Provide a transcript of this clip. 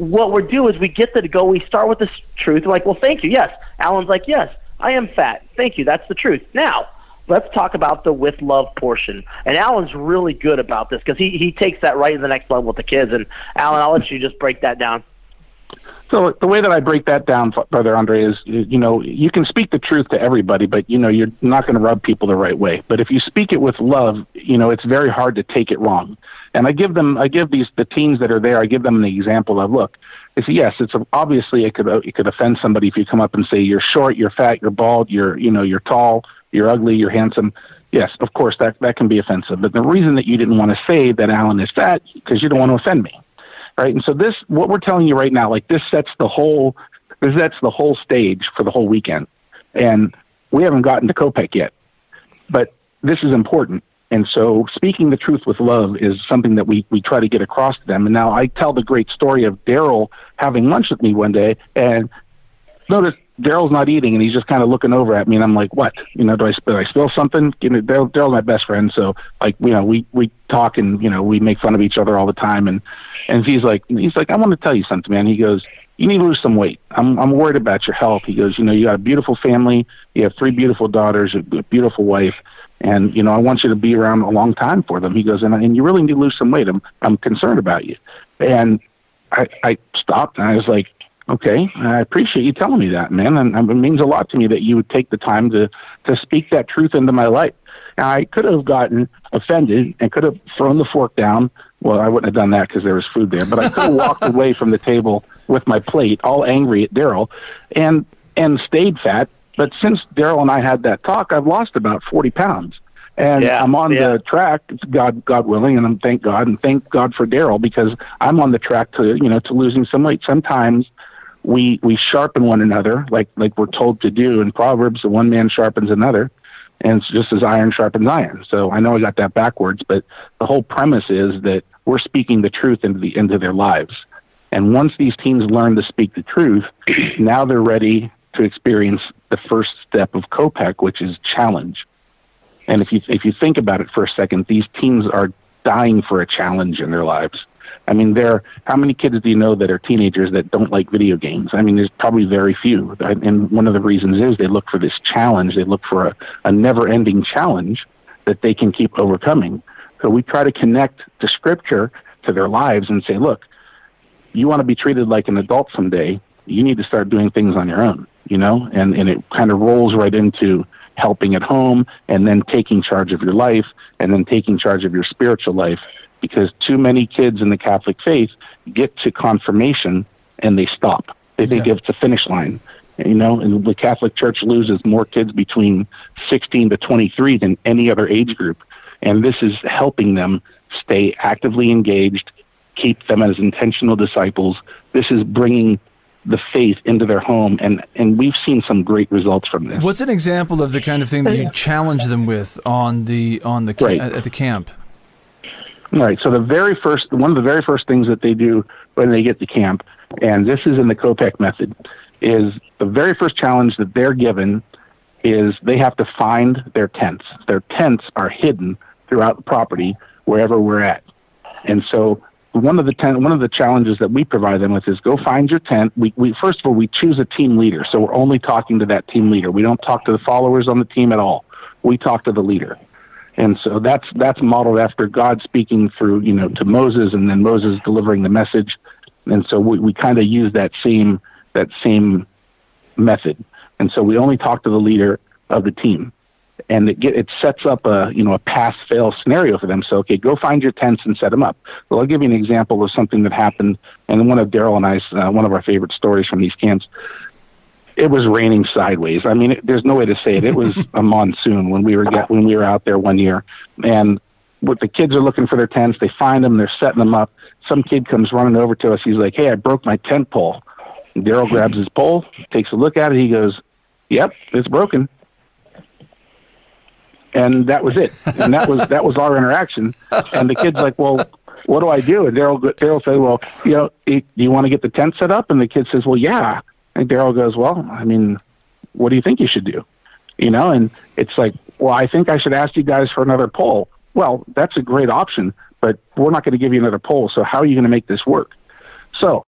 what we're doing is we get to go, we start with the truth. We're like, well, thank you. Yes. Alan's like, yes, I am fat. Thank you. That's the truth. Now, let's talk about the with love portion. And Alan's really good about this because he takes that right to the next level with the kids. And Alan, I'll let you just break that down. So the way that I break that down, Brother Andre, is, you can speak the truth to everybody, but, you're not going to rub people the right way. But if you speak it with love, it's very hard to take it wrong. And I give the teens that are there, I give them the example of, look, yes, obviously it could offend somebody if you come up and say you're short, you're fat, you're bald, you're tall, you're ugly, you're handsome. Yes, of course, that can be offensive. But the reason that you didn't want to say that Alan is fat, because you don't want to offend me. Right. And so what we're telling you right now, this sets the whole stage for the whole weekend. And we haven't gotten to Kopek yet, but this is important. And so speaking the truth with love is something that we try to get across to them. And now I tell the great story of Daryl having lunch with me one day, and notice Daryl's not eating, and he's just kind of looking over at me, and I'm like, what? Did I spill something? Daryl's my best friend, so we talk and we make fun of each other all the time, and he's like, I want to tell you something, man. He goes, you need to lose some weight. I'm worried about your health. He goes, you got a beautiful family, you have 3 beautiful daughters, a beautiful wife, and I want you to be around a long time for them. He goes, and you really need to lose some weight. I'm concerned about you. And I stopped, and I was like, okay, I appreciate you telling me that, man. And it means a lot to me that you would take the time to speak that truth into my life. Now, I could have gotten offended and could have thrown the fork down. Well, I wouldn't have done that because there was food there. But I could have walked away from the table with my plate, all angry at Daryl, and stayed fat. But since Daryl and I had that talk, I've lost about 40 pounds. And I'm on the track, God willing, and thank God for Daryl, because I'm on the track to losing some weight. Sometimes we sharpen one another, like we're told to do in Proverbs. The one man sharpens another, and it's just as iron sharpens iron. So I know I got that backwards, but the whole premise is that we're speaking the truth into their lives. And once these teens learn to speak the truth, now they're ready to experience the first step of Kopek, which is challenge. And if you think about it for a second, these teens are dying for a challenge in their lives. I mean, how many kids do you know that are teenagers that don't like video games? I mean, there's probably very few. And one of the reasons is they look for this challenge. They look for a never-ending challenge that they can keep overcoming. So we try to connect the Scripture to their lives and say, look, you want to be treated like an adult someday, you need to start doing things on your own, and it kind of rolls right into helping at home, and then taking charge of your life, and then taking charge of your spiritual life. Because too many kids in the Catholic faith get to confirmation and they stop. They think it's a finish line. And the Catholic Church loses more kids between 16 to 23 than any other age group. And this is helping them stay actively engaged, keep them as intentional disciples. This is bringing the faith into their home, and we've seen some great results from this. What's an example of the kind of thing that you challenge them with at the camp? Right. So one of the very first things that they do when they get to camp, and this is in the Kopek method, is the very first challenge that they're given is they have to find their tents. Their tents are hidden throughout the property wherever we're at, and so one of the challenges that we provide them with is go find your tent. We first of all, we choose a team leader. So we're only talking to that team leader. We don't talk to the followers on the team at all. We talk to the leader. And so that's modeled after God speaking through, to Moses, and then Moses delivering the message. And so we kind of use that same method. And so we only talk to the leader of the team. And it sets up a pass-fail scenario for them. So, okay, go find your tents and set them up. Well, I'll give you an example of something that happened, and one of Daryl and I's one of our favorite stories from these camps. It was raining sideways. I mean, there's no way to say it. It was a monsoon when we were out there one year, and the kids are looking for their tents. They find them. They're setting them up. Some kid comes running over to us. He's like, "Hey, I broke my tent pole." And Daryl grabs his pole, takes a look at it. He goes, "Yep, it's broken." And that was it. And that was our interaction. And the kid's like, "Well, what do I do?" And Daryl said, "Well, do you want to get the tent set up?" And the kid says, "Well, yeah." And Daryl goes, "Well, I mean, what do you think you should do?" And it's like, "Well, I think I should ask you guys for another pole." Well, that's a great option, but we're not going to give you another pole. So how are you going to make this work? So